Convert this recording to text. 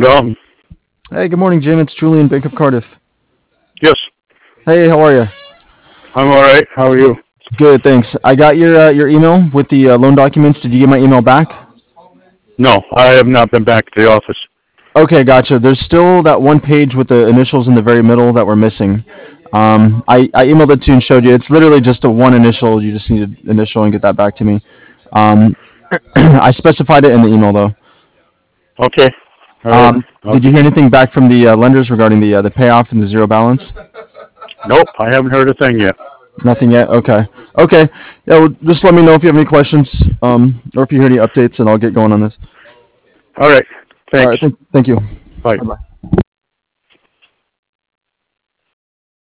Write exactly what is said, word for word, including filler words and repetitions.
Dalton. Hey, good morning, Jim. It's Julian, Bank of Cardiff. Yes, Hey, how are you? I'm all right. How are you? Good, thanks. I got your uh, your email with the uh, loan documents. Did you get my email back? No, I have not been back to the office. Okay, gotcha. There's still that one page with the initials in the very middle that we're missing. Um, I, I emailed it to you and showed you. It's literally just a one initial. You just need an initial and get that back to me. Um, I specified it in the email though. Okay. All right. Um, I'll did you get, hear anything back from the uh, lenders regarding the uh, the payoff and the zero balance? nope, I haven't heard a thing yet. Nothing yet. Okay. Okay. Yeah. Well, just let me know if you have any questions, um, or if you hear any updates, and I'll get going on this. All right. All Thanks. right. Thank, thank you. Bye. Bye bye.